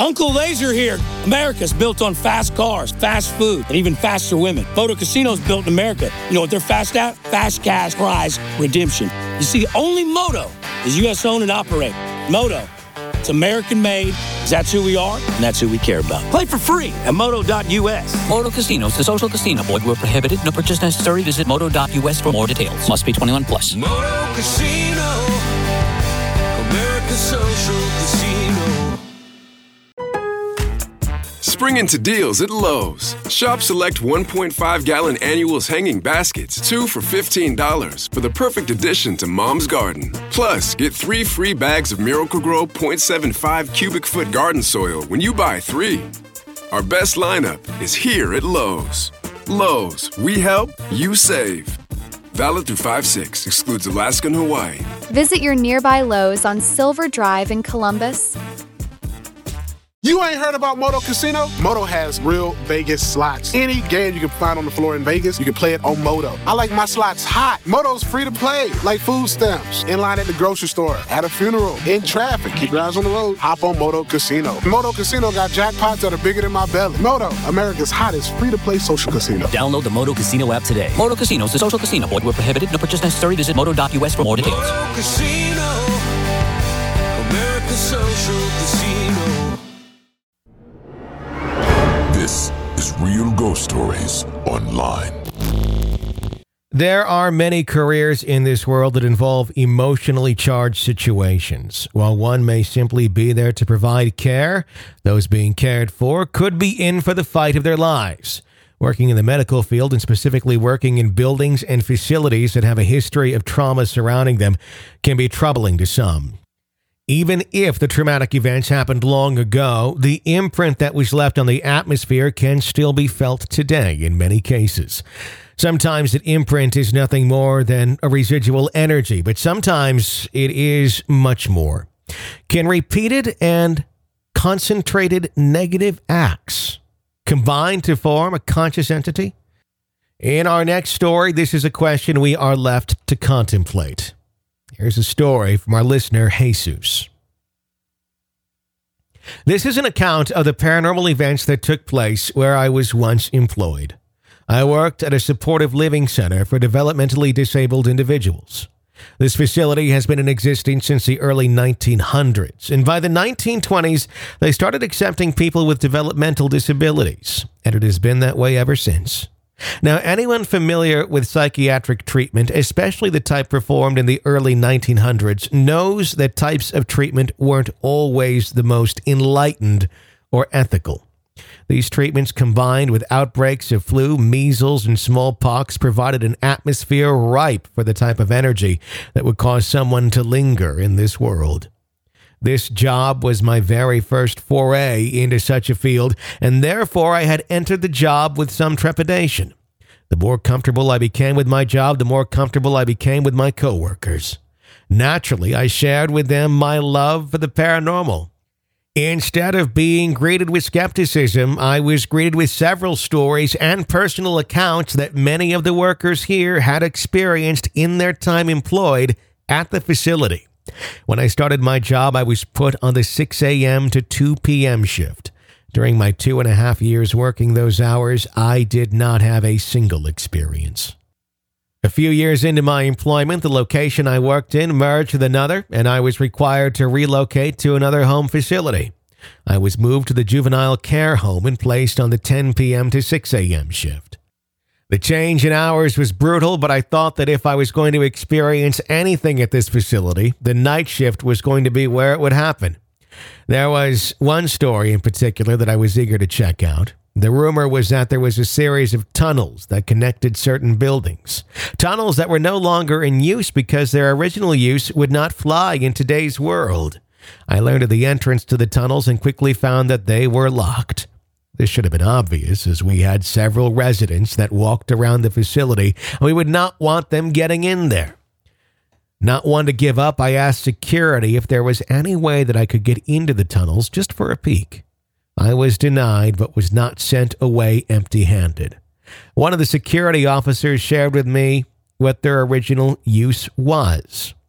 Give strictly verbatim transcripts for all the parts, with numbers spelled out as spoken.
Uncle Laser here. America's built on fast cars, fast food, and even faster women. Moto Casino's built in America. You know what they're fast at? Fast cash prize redemption. You see, only Moto is U S owned and operated. Moto, it's American made, because that's who we are, and that's who we care about. Play for free at moto dot U S. Moto Casinos, the social casino. Void where prohibited. No purchase necessary. Visit moto dot U S for more details. Must be twenty-one plus. Moto Casino, America's social casino. Spring into deals at Lowe's. Shop select one point five gallon annuals hanging baskets, two for fifteen dollars, for the perfect addition to Mom's Garden. Plus, get three free bags of Miracle-Gro point seven five cubic foot garden soil when you buy three. Our best lineup is here at Lowe's. Lowe's, we help, you save. Valid through five six, excludes Alaska and Hawaii. Visit your nearby Lowe's on Silver Drive in Columbus. You ain't heard about Moto Casino? Moto has real Vegas slots. Any game you can find on the floor in Vegas, you can play it on Moto. I like my slots hot. Moto's free to play, like food stamps. In line at the grocery store, at a funeral, in traffic. Keep your eyes on the road. Hop on Moto Casino. Moto Casino got jackpots that are bigger than my belly. Moto, America's hottest free-to-play social casino. Download the Moto Casino app today. Moto Casinos, the social casino. Void where prohibited. No purchase necessary. Visit moto dot U S for more details. Moto Casino, America's social casino. This is Real Ghost Stories Online. There are many careers in this world that involve emotionally charged situations. While one may simply be there to provide care, those being cared for could be in for the fight of their lives. Working in the medical field, and specifically working in buildings and facilities that have a history of trauma surrounding them, can be troubling to some. Even if the traumatic events happened long ago, the imprint that was left on the atmosphere can still be felt today in many cases. Sometimes that imprint is nothing more than a residual energy, but sometimes it is much more. Can repeated and concentrated negative acts combine to form a conscious entity? In our next story, this is a question we are left to contemplate. Here's a story from our listener, Jesus. This is an account of the paranormal events that took place where I was once employed. I worked at a supportive living center for developmentally disabled individuals. This facility has been in existence since the early nineteen hundreds, and by the nineteen twenties, they started accepting people with developmental disabilities, and it has been that way ever since. Now, anyone familiar with psychiatric treatment, especially the type performed in the early nineteen hundreds, knows that types of treatment weren't always the most enlightened or ethical. These treatments, combined with outbreaks of flu, measles, and smallpox, provided an atmosphere ripe for the type of energy that would cause someone to linger in this world. This job was my very first foray into such a field, and therefore I had entered the job with some trepidation. The more comfortable I became with my job, the more comfortable I became with my coworkers. Naturally, I shared with them my love for the paranormal. Instead of being greeted with skepticism, I was greeted with several stories and personal accounts that many of the workers here had experienced in their time employed at the facility. When I started my job, I was put on the six a.m. to two p.m. shift. During my two and a half years working those hours, I did not have a single experience. A few years into my employment, the location I worked in merged with another, and I was required to relocate to another home facility. I was moved to the juvenile care home and placed on the ten p.m. to six a.m. shift. The change in hours was brutal, but I thought that if I was going to experience anything at this facility, the night shift was going to be where it would happen. There was one story in particular that I was eager to check out. The rumor was that there was a series of tunnels that connected certain buildings. Tunnels that were no longer in use because their original use would not fly in today's world. I learned of the entrance to the tunnels and quickly found that they were locked. This should have been obvious, as we had several residents that walked around the facility, and we would not want them getting in there. Not one to give up, I asked security if there was any way that I could get into the tunnels just for a peek. I was denied, but was not sent away empty-handed. One of the security officers shared with me what their original use was.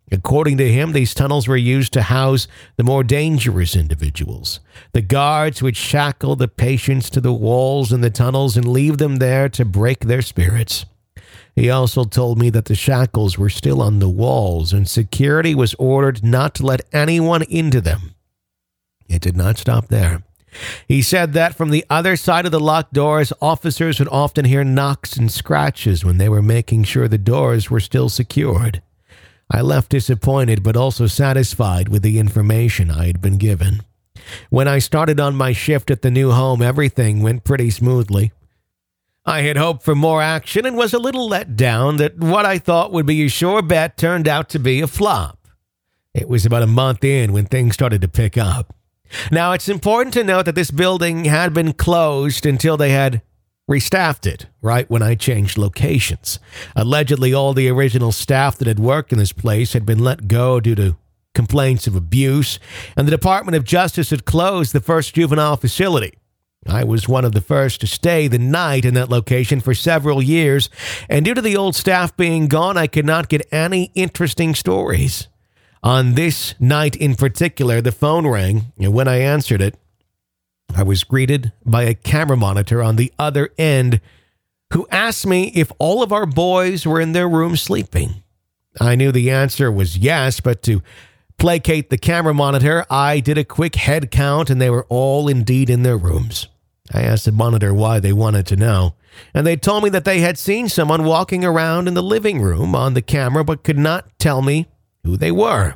According to him, these tunnels were used to house the more dangerous individuals. The guards would shackle the patients to the walls in the tunnels and leave them there to break their spirits. He also told me that the shackles were still on the walls and security was ordered not to let anyone into them. It did not stop there. He said that from the other side of the locked doors, officers would often hear knocks and scratches when they were making sure the doors were still secured. I left disappointed but also satisfied with the information I had been given. When I started on my shift at the new home, everything went pretty smoothly. I had hoped for more action and was a little let down that what I thought would be a sure bet turned out to be a flop. It was about a month in when things started to pick up. Now, it's important to note that this building had been closed until they had restaffed it, right when I changed locations. Allegedly, all the original staff that had worked in this place had been let go due to complaints of abuse, and the Department of Justice had closed the first juvenile facility. I was one of the first to stay the night in that location for several years, and due to the old staff being gone, I could not get any interesting stories. On this night in particular, the phone rang, and when I answered it, I was greeted by a camera monitor on the other end who asked me if all of our boys were in their room sleeping. I knew the answer was yes, but to placate the camera monitor, I did a quick head count and they were all indeed in their rooms. I asked the monitor why they wanted to know, and they told me that they had seen someone walking around in the living room on the camera but could not tell me who they were.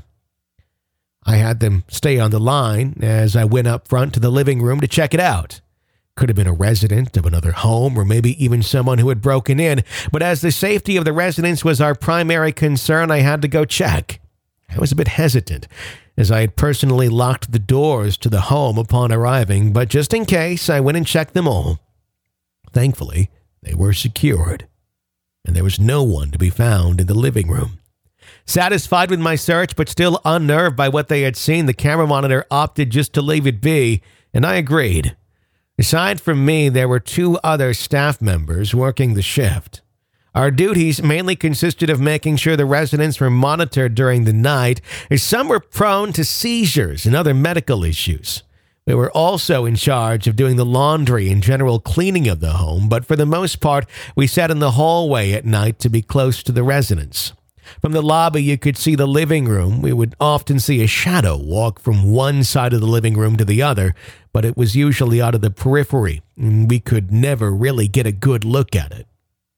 I had them stay on the line as I went up front to the living room to check it out. Could have been a resident of another home or maybe even someone who had broken in, but as the safety of the residents was our primary concern, I had to go check. I was a bit hesitant as I had personally locked the doors to the home upon arriving, but just in case, I went and checked them all. Thankfully, they were secured, and there was no one to be found in the living room. Satisfied with my search, but still unnerved by what they had seen, the camera monitor opted just to leave it be, and I agreed. Aside from me, there were two other staff members working the shift. Our duties mainly consisted of making sure the residents were monitored during the night, as some were prone to seizures and other medical issues. We were also in charge of doing the laundry and general cleaning of the home, but for the most part, we sat in the hallway at night to be close to the residents. From the lobby, you could see the living room. We would often see a shadow walk from one side of the living room to the other, but it was usually out of the periphery, and we could never really get a good look at it.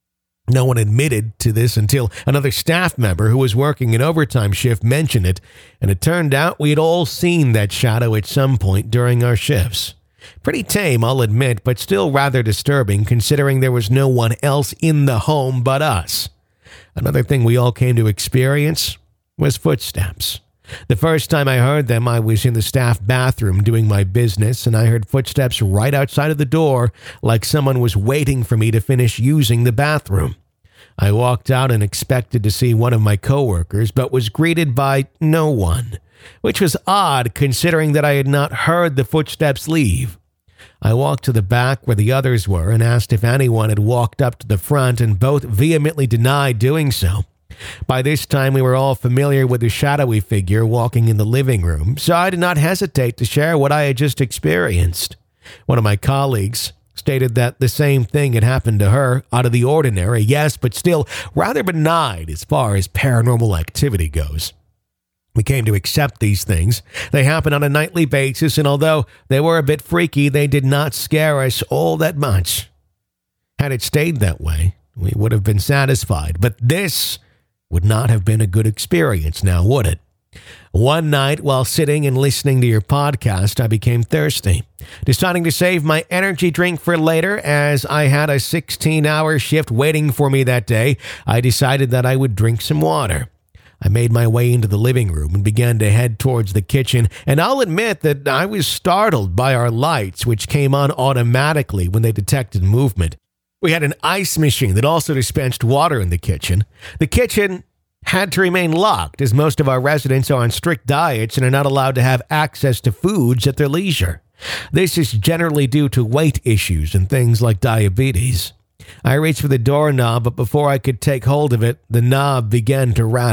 No one admitted to this until another staff member who was working an overtime shift mentioned it, and it turned out we had all seen that shadow at some point during our shifts. Pretty tame, I'll admit, but still rather disturbing considering there was no one else in the home but us. Another thing we all came to experience was footsteps. The first time I heard them, I was in the staff bathroom doing my business, and I heard footsteps right outside of the door, like someone was waiting for me to finish using the bathroom. I walked out and expected to see one of my coworkers, but was greeted by no one, which was odd considering that I had not heard the footsteps leave. I walked to the back where the others were and asked if anyone had walked up to the front, and both vehemently denied doing so. By this time, we were all familiar with the shadowy figure walking in the living room, so I did not hesitate to share what I had just experienced. One of my colleagues stated that the same thing had happened to her, out of the ordinary, yes, but still rather benign as far as paranormal activity goes. We came to accept these things. They happen on a nightly basis, and although they were a bit freaky, they did not scare us all that much. Had it stayed that way, we would have been satisfied, but this would not have been a good experience now, would it? One night, while sitting and listening to your podcast, I became thirsty. Deciding to save my energy drink for later, as I had a sixteen-hour shift waiting for me that day, I decided that I would drink some water. I made my way into the living room and began to head towards the kitchen, and I'll admit that I was startled by our lights, which came on automatically when they detected movement. We had an ice machine that also dispensed water in the kitchen. The kitchen had to remain locked, as most of our residents are on strict diets and are not allowed to have access to foods at their leisure. This is generally due to weight issues and things like diabetes. I reached for the doorknob, but before I could take hold of it, the knob began to rattle.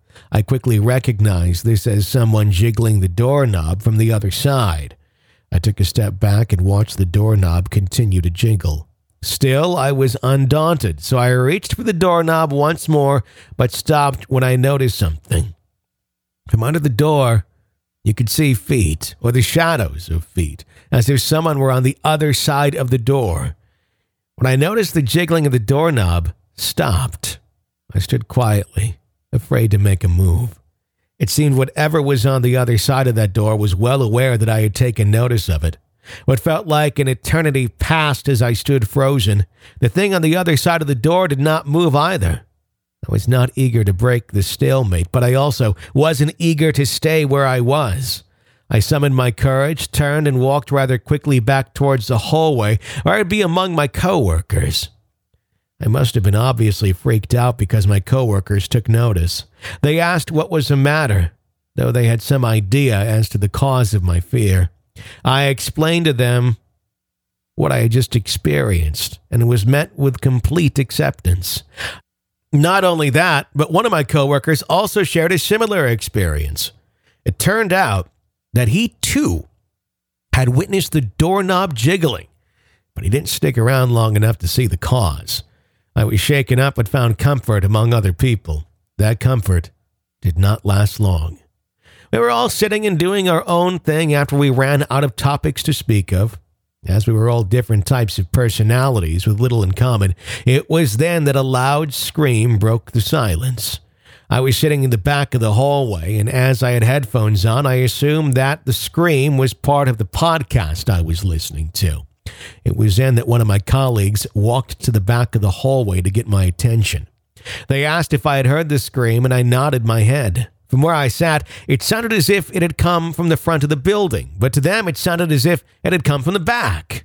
I quickly recognized this as someone jiggling the doorknob from the other side. I took a step back and watched the doorknob continue to jiggle. Still, I was undaunted, so I reached for the doorknob once more, but stopped when I noticed something. From under the door, you could see feet, or the shadows of feet, as if someone were on the other side of the door. When I noticed the jiggling of the doorknob stopped, I stood quietly, afraid to make a move. It seemed whatever was on the other side of that door was well aware that I had taken notice of it. What felt like an eternity passed as I stood frozen. The thing on the other side of the door did not move either. I was not eager to break the stalemate, but I also wasn't eager to stay where I was. I summoned my courage, turned, and walked rather quickly back towards the hallway, where I'd be among my coworkers. I must have been obviously freaked out because my coworkers took notice. They asked what was the matter, though they had some idea as to the cause of my fear. I explained to them what I had just experienced, and was met with complete acceptance. Not only that, but one of my coworkers also shared a similar experience. It turned out that he, too, had witnessed the doorknob jiggling, but he didn't stick around long enough to see the cause. I was shaken up but found comfort among other people. That comfort did not last long. We were all sitting and doing our own thing after we ran out of topics to speak of. As we were all different types of personalities with little in common, it was then that a loud scream broke the silence. I was sitting in the back of the hallway, and as I had headphones on, I assumed that the scream was part of the podcast I was listening to. It was then that one of my colleagues walked to the back of the hallway to get my attention. They asked if I had heard the scream, and I nodded my head. From where I sat, it sounded as if it had come from the front of the building, but to them it sounded as if it had come from the back.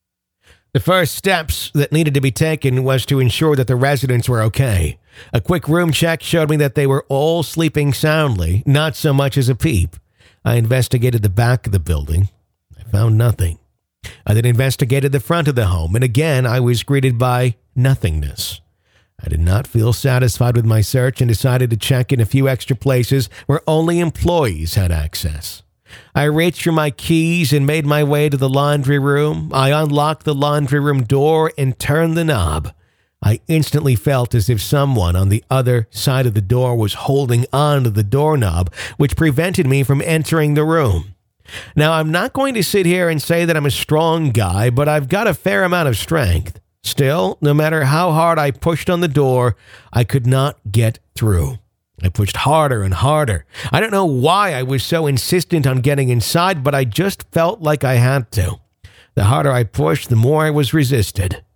The first steps that needed to be taken was to ensure that the residents were okay. A quick room check showed me that they were all sleeping soundly, not so much as a peep. I investigated the back of the building. I found nothing. I then investigated the front of the home, and again I was greeted by nothingness. I did not feel satisfied with my search and decided to check in a few extra places where only employees had access. I reached for my keys and made my way to the laundry room. I unlocked the laundry room door and turned the knob. I instantly felt as if someone on the other side of the door was holding on to the doorknob, which prevented me from entering the room. Now, I'm not going to sit here and say that I'm a strong guy, but I've got a fair amount of strength. Still, no matter how hard I pushed on the door, I could not get through. I pushed harder and harder. I don't know why I was so insistent on getting inside, but I just felt like I had to. The harder I pushed, the more I was resisted. It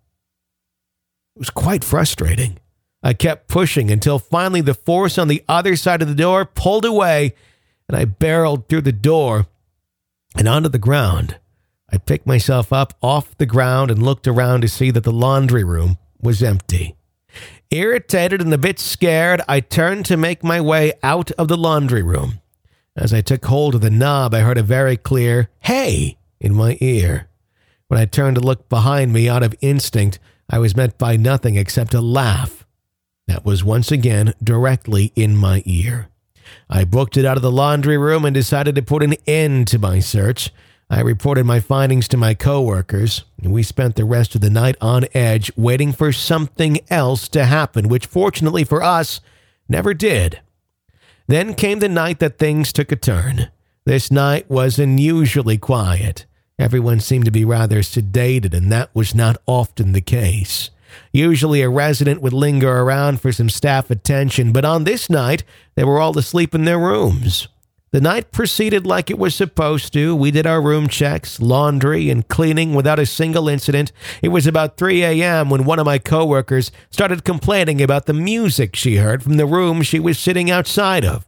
was quite frustrating. I kept pushing until finally the force on the other side of the door pulled away, and I barreled through the door and onto the ground. I picked myself up off the ground and looked around to see that the laundry room was empty. Irritated and a bit scared, I turned to make my way out of the laundry room. As I took hold of the knob, I heard a very clear, "Hey!" in my ear. When I turned to look behind me out of instinct, I was met by nothing except a laugh that was once again directly in my ear. I booked it out of the laundry room and decided to put an end to my search. I reported my findings to my coworkers, and we spent the rest of the night on edge waiting for something else to happen, which fortunately for us, never did. Then came the night that things took a turn. This night was unusually quiet. Everyone seemed to be rather sedated, and that was not often the case. Usually a resident would linger around for some staff attention, but on this night, they were all asleep in their rooms. The night proceeded like it was supposed to. We did our room checks, laundry, and cleaning without a single incident. It was about three a.m. when one of my coworkers started complaining about the music she heard from the room she was sitting outside of.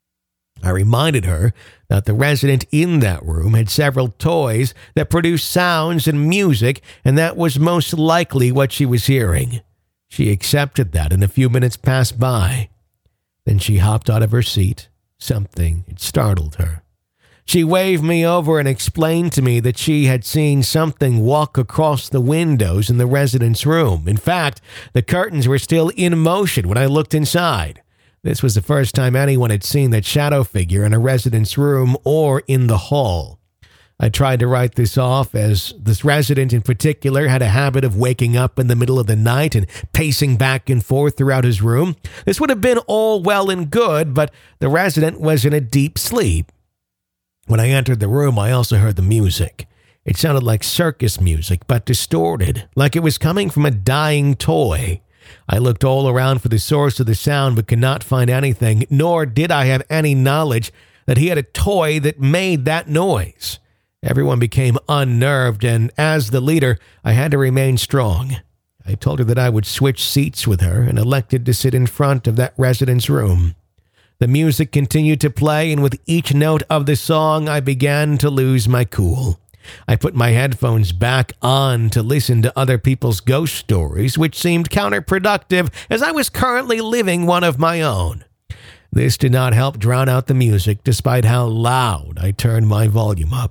I reminded her that the resident in that room had several toys that produced sounds and music, and that was most likely what she was hearing. She accepted that, and a few minutes passed by. Then she hopped out of her seat. Something had startled her. She waved me over and explained to me that she had seen something walk across the windows in the resident's room. In fact, the curtains were still in motion when I looked inside. This was the first time anyone had seen that shadow figure in a resident's room or in the hall. I tried to write this off as this resident in particular had a habit of waking up in the middle of the night and pacing back and forth throughout his room. This would have been all well and good, but the resident was in a deep sleep. When I entered the room, I also heard the music. It sounded like circus music, but distorted, like it was coming from a dying toy. I looked all around for the source of the sound, but could not find anything, nor did I have any knowledge that he had a toy that made that noise. Everyone became unnerved, and as the leader, I had to remain strong. I told her that I would switch seats with her and elected to sit in front of that resident's room. The music continued to play, and with each note of the song, I began to lose my cool. I put my headphones back on to listen to other people's ghost stories, which seemed counterproductive as I was currently living one of my own. This did not help drown out the music, despite how loud I turned my volume up.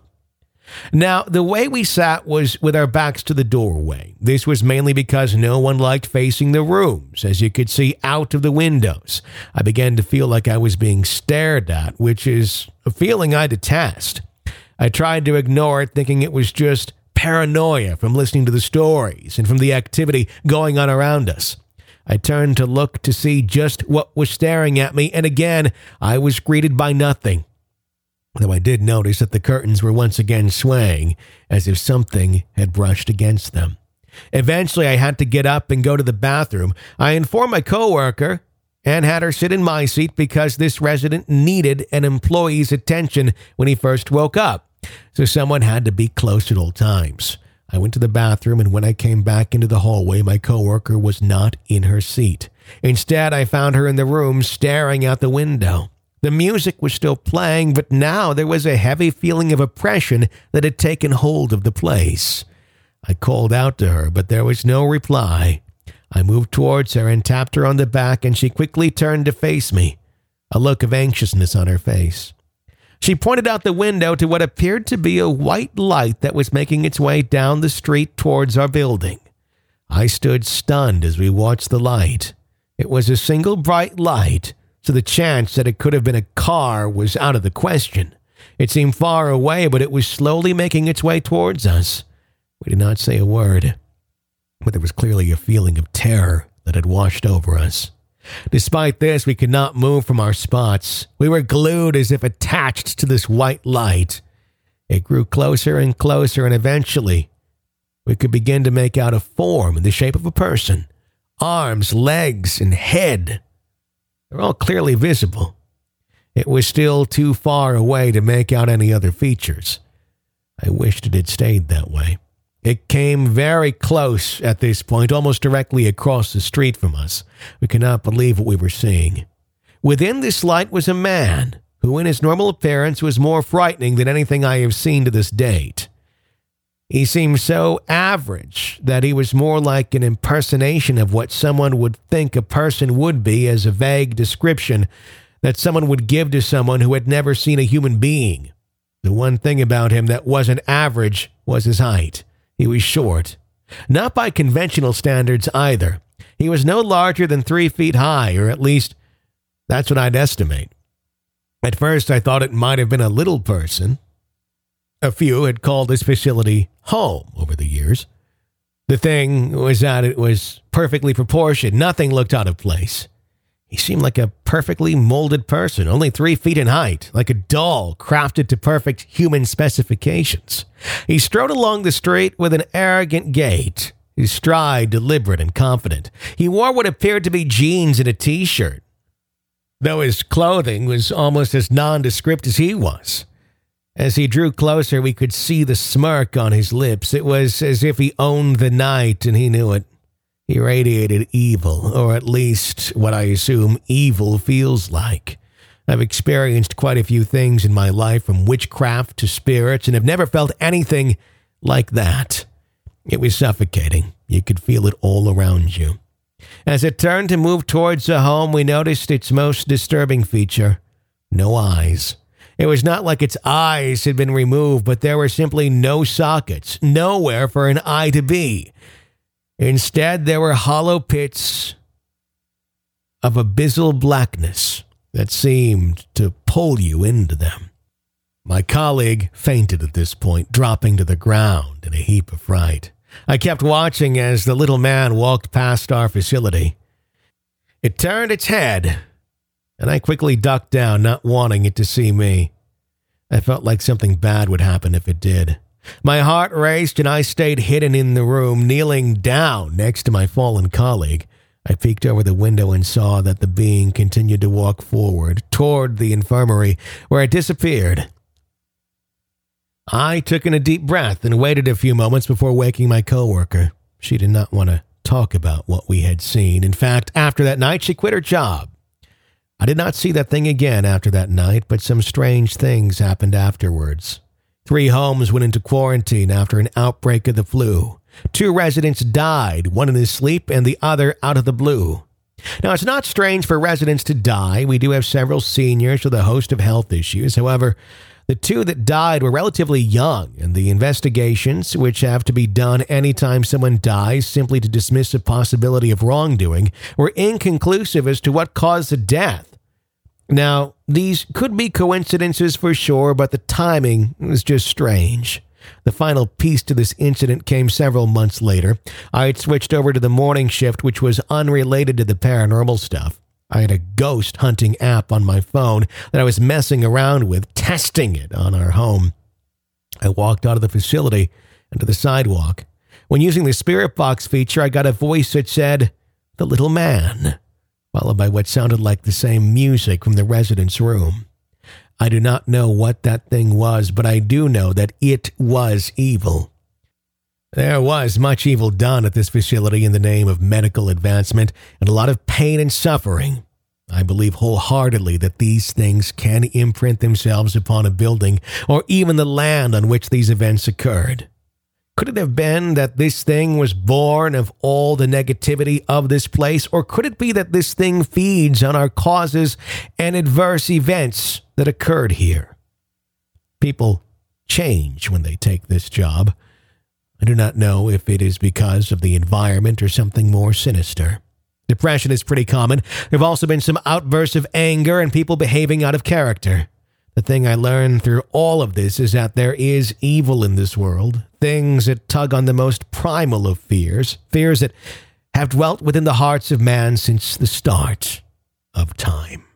Now, the way we sat was with our backs to the doorway. This was mainly because no one liked facing the rooms, as you could see out of the windows. I began to feel like I was being stared at, which is a feeling I detest. I tried to ignore it, thinking it was just paranoia from listening to the stories and from the activity going on around us. I turned to look to see just what was staring at me, and again, I was greeted by nothing. Though I did notice that the curtains were once again swaying, as if something had brushed against them. Eventually, I had to get up and go to the bathroom. I informed my coworker and had her sit in my seat because this resident needed an employee's attention when he first woke up, so someone had to be close at all times. I went to the bathroom, and when I came back into the hallway, my coworker was not in her seat. Instead, I found her in the room staring out the window. The music was still playing, but now there was a heavy feeling of oppression that had taken hold of the place. I called out to her, but there was no reply. I moved towards her and tapped her on the back, and she quickly turned to face me, a look of anxiousness on her face. She pointed out the window to what appeared to be a white light that was making its way down the street towards our building. I stood stunned as we watched the light. It was a single bright light, so the chance that it could have been a car was out of the question. It seemed far away, but it was slowly making its way towards us. We did not say a word, but there was clearly a feeling of terror that had washed over us. Despite this, we could not move from our spots. We were glued as if attached to this white light. It grew closer and closer, and eventually, we could begin to make out a form in the shape of a person. Arms, legs, and head. They're all clearly visible. It was still too far away to make out any other features. I wished it had stayed that way. It came very close at this point, almost directly across the street from us. We could not believe what we were seeing. Within this light was a man, who in his normal appearance was more frightening than anything I have seen to this date. He seemed so average that he was more like an impersonation of what someone would think a person would be, as a vague description that someone would give to someone who had never seen a human being. The one thing about him that wasn't average was his height. He was short. Not by conventional standards either. He was no larger than three feet high, or at least that's what I'd estimate. At first, I thought it might have been a little person. A few had called this facility home over the years. The thing was that it was perfectly proportioned. Nothing looked out of place. He seemed like a perfectly molded person, only three feet in height, like a doll crafted to perfect human specifications. He strode along the street with an arrogant gait, his stride deliberate and confident. He wore what appeared to be jeans and a t-shirt, though his clothing was almost as nondescript as he was. As he drew closer, we could see the smirk on his lips. It was as if he owned the night, and he knew it. He radiated evil, or at least what I assume evil feels like. I've experienced quite a few things in my life, from witchcraft to spirits, and have never felt anything like that. It was suffocating. You could feel it all around you. As it turned to move towards the home, we noticed its most disturbing feature: no eyes. It was not like its eyes had been removed, but there were simply no sockets, nowhere for an eye to be. Instead, there were hollow pits of abyssal blackness that seemed to pull you into them. My colleague fainted at this point, dropping to the ground in a heap of fright. I kept watching as the little man walked past our facility. It turned its head, and I quickly ducked down, not wanting it to see me. I felt like something bad would happen if it did. My heart raced, and I stayed hidden in the room, kneeling down next to my fallen colleague. I peeked over the window and saw that the being continued to walk forward toward the infirmary, where it disappeared. I took in a deep breath and waited a few moments before waking my coworker. She did not want to talk about what we had seen. In fact, after that night, she quit her job. I did not see that thing again after that night, but some strange things happened afterwards. Three homes went into quarantine after an outbreak of the flu. Two residents died, one in his sleep and the other out of the blue. Now, it's not strange for residents to die. We do have several seniors with a host of health issues. However, the two that died were relatively young, and the investigations, which have to be done anytime someone dies simply to dismiss a possibility of wrongdoing, were inconclusive as to what caused the death. Now, these could be coincidences for sure, but the timing was just strange. The final piece to this incident came several months later. I had switched over to the morning shift, which was unrelated to the paranormal stuff. I had a ghost hunting app on my phone that I was messing around with, testing it on our home. I walked out of the facility and to the sidewalk. When using the Spirit Box feature, I got a voice that said, "The little man," followed by what sounded like the same music from the resident's room. I do not know what that thing was, but I do know that it was evil. There was much evil done at this facility in the name of medical advancement and a lot of pain and suffering. I believe wholeheartedly that these things can imprint themselves upon a building or even the land on which these events occurred. Could it have been that this thing was born of all the negativity of this place, or could it be that this thing feeds on our causes and adverse events that occurred here? People change when they take this job. I do not know if it is because of the environment or something more sinister. Depression is pretty common. There have also been some outbursts of anger and people behaving out of character. The thing I learned through all of this is that there is evil in this world, things that tug on the most primal of fears, fears that have dwelt within the hearts of man since the start of time.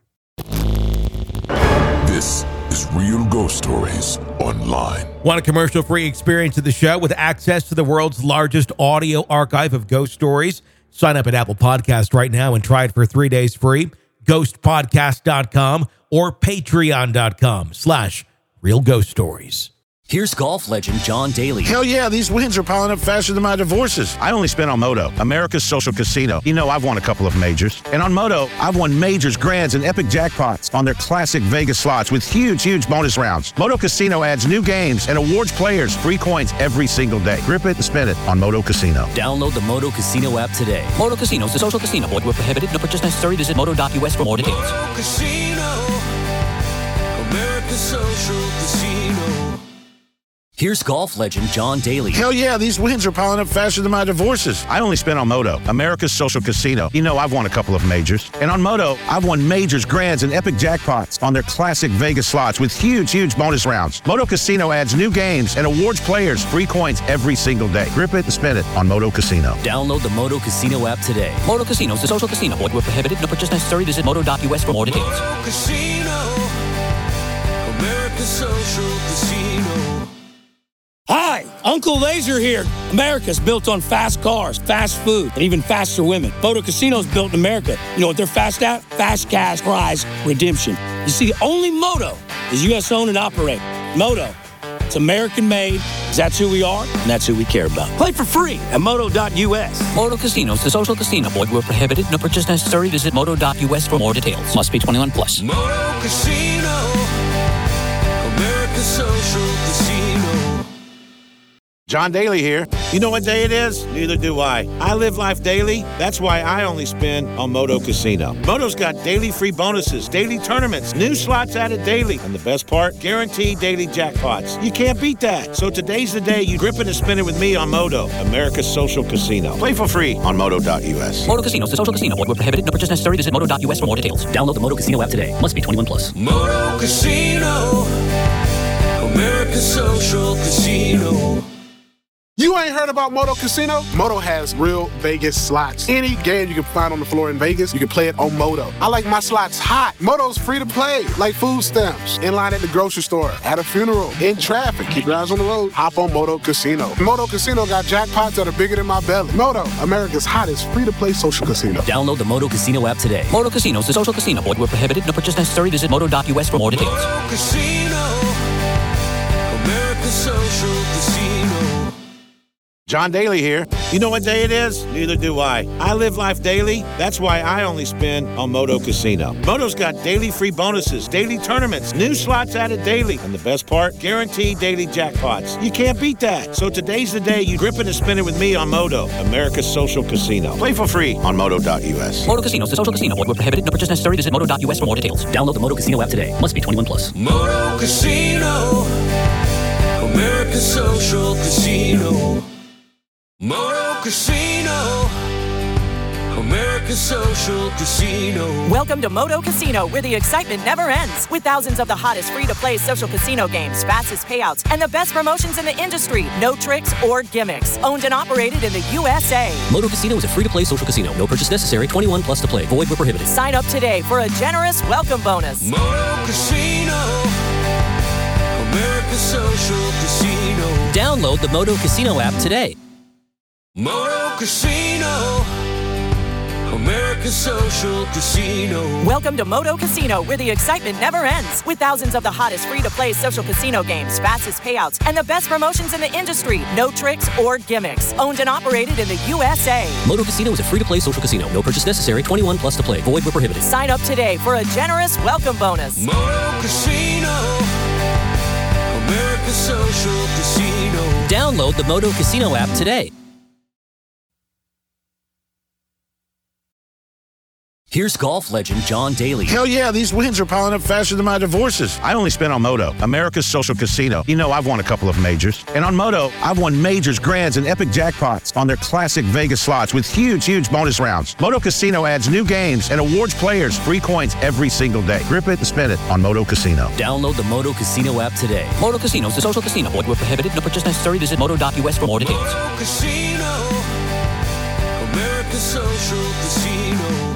This is Real Ghost Stories Online. Want a commercial-free experience of the show with access to the world's largest audio archive of ghost stories? Sign up at Apple Podcast right now and try it for three days free. ghost podcast dot com or patreon.com slash real ghost stories. Here's golf legend John Daly. Hell yeah, these wins are piling up faster than my divorces. I only spent on Moto, America's social casino. You know, I've won a couple of majors. And on Moto, I've won majors, grands, and epic jackpots on their classic Vegas slots with huge, huge bonus rounds. Moto Casino adds new games and awards players free coins every single day. Grip it and spin it on Moto Casino. Download the Moto Casino app today. Moto Casino is a social casino. Void where prohibited. No purchase necessary. Visit moto dot u s for more details. Moto Casino, America's social casino. Here's golf legend John Daly. Hell yeah, these wins are piling up faster than my divorces. I only spent on Moto, America's social casino. You know, I've won a couple of majors. And on Moto, I've won majors, grands, and epic jackpots on their classic Vegas slots with huge, huge bonus rounds. Moto Casino adds new games and awards players free coins every single day. Grip it and spin it on Moto Casino. Download the Moto Casino app today. Moto Casino is a social casino. Void where prohibited. No purchase necessary. Visit moto dot u s for more details. Moto Casino, America's social casino. Hi, Uncle Laser here. America's built on fast cars, fast food, and even faster women. Moto Casino's built in America. You know what they're fast at? Fast cash prize redemption. You see, only Moto is U S owned and operated. Moto, it's American made. That's who we are, and that's who we care about. Play for free at moto dot u s. Moto Casino is a social casino. Void where prohibited. No purchase necessary. Visit moto dot u s for more details. Must be twenty-one plus. Moto Casino, America's social casino. John Daly here. You know what day it is? Neither do I. I live life daily. That's why I only spin on Moto Casino. Moto's got daily free bonuses, daily tournaments, new slots added daily, and the best part, guaranteed daily jackpots. You can't beat that. So today's the day you grip it and spin it with me on Moto, America's social casino. Play for free on moto dot u s. Moto Casino is a social casino. Void where prohibited. No purchase necessary. Visit moto dot u s for more details. Download the Moto Casino app today. Must be twenty-one plus. Moto Casino, America's social casino. You ain't heard about Moto Casino? Moto has real Vegas slots. Any game you can find on the floor in Vegas, you can play it on Moto. I like my slots hot. Moto's free to play, like food stamps. In line at the grocery store, at a funeral, in traffic. Keep your eyes on the road. Hop on Moto Casino. Moto Casino got jackpots that are bigger than my belly. Moto, America's hottest free-to-play social casino. Download the Moto Casino app today. Moto Casino is a social casino. Void where prohibited. No purchase necessary. Visit moto dot u s for more details. Moto Casino, America's social casino. John Daly here. You know what day it is? Neither do I. I live life daily. That's why I only spin on Moto Casino. Moto's got daily free bonuses, daily tournaments, new slots added daily, and the best part, guaranteed daily jackpots. You can't beat that. So today's the day you grip it and spin it with me on Moto, America's social casino. Play for free on moto dot u s. Moto Casino is a social casino. Void where prohibited. No purchase necessary. Visit moto dot u s for more details. Download the Moto Casino app today. Must be twenty-one plus. Moto Casino, America's social casino. Moto Casino, America's social casino. Welcome to Moto Casino, where the excitement never ends. With thousands of the hottest free-to-play social casino games, fastest payouts, and the best promotions in the industry. No tricks or gimmicks. Owned and operated in the U S A. Moto Casino is a free-to-play social casino. No purchase necessary. twenty-one plus to play. Void where prohibited. Sign up today for a generous welcome bonus. Moto Casino, America's social casino. Download the Moto Casino app today. Moto Casino, America's social casino. Welcome to Moto Casino, where the excitement never ends. With thousands of the hottest free-to-play social casino games, fastest payouts, and the best promotions in the industry. No tricks or gimmicks. Owned and operated in the U S A. Moto Casino is a free-to-play social casino. No purchase necessary. twenty-one plus to play. Void where prohibited. Sign up today for a generous welcome bonus. Moto Casino, America's social casino. Download the Moto Casino app today. Here's golf legend John Daly. Hell yeah, these wins are piling up faster than my divorces. I only spin on Moto, America's social casino. You know, I've won a couple of majors. And on Moto, I've won majors, grands, and epic jackpots on their classic Vegas slots with huge, huge bonus rounds. Moto Casino adds new games and awards players free coins every single day. Grip it and spin it on Moto Casino. Download the Moto Casino app today. Moto Casino is a social casino. Void where prohibited. No purchase necessary. Visit moto dot u s for more details. Moto Casino, America's social casino.